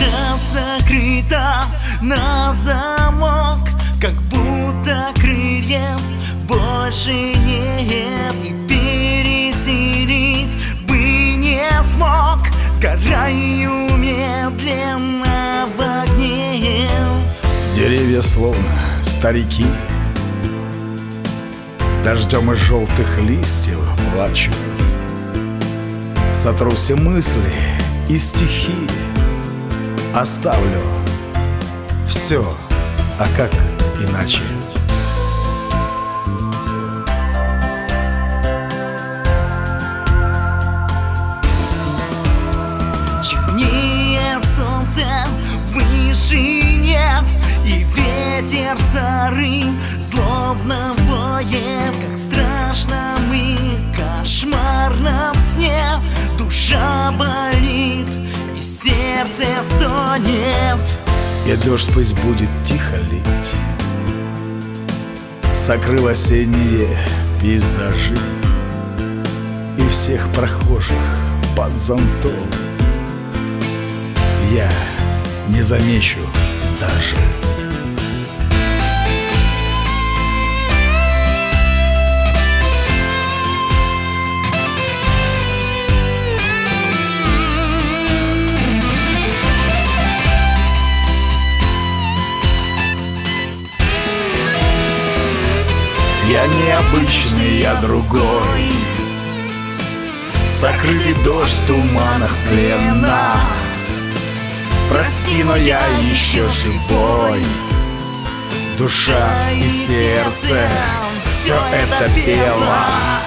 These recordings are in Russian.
Душа закрыта на замок, как будто крыльев больше нет. И переселить бы не смог, сгораю медленно в огне. Деревья словно старики, дождем из желтых листьев плачут. Сотру все мысли и стихи, оставлю все, а как иначе? Чернеет солнце в вышине, и ветер старый злобно воет, как страшно мы кошмарном сне. Душа болит и сердце стонет. И дождь пусть будет тихо лить, сокрыв осенние пейзажи и всех прохожих под зонтом я не замечу даже. Я необычный, я другой, сокрытый дождь в туманах плена. Прости, но я еще живой. Душа и сердце все это пело.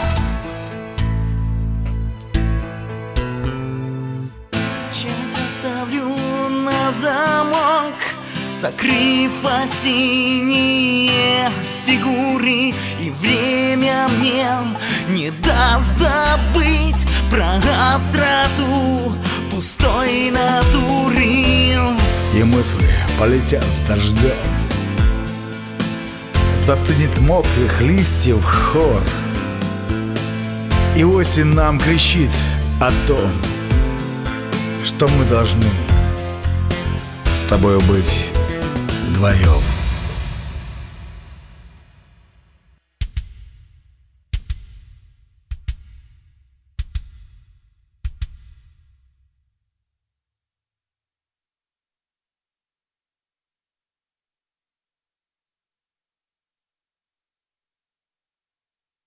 Чем-то ставлю на замок, сокрыв осенние фигуры. И время мне не даст забыть про остроту пустой натуры. И мысли полетят с дождем, застынет мокрых листьев хор, и осень нам кричит о том, что мы должны с тобою быть вдвоем.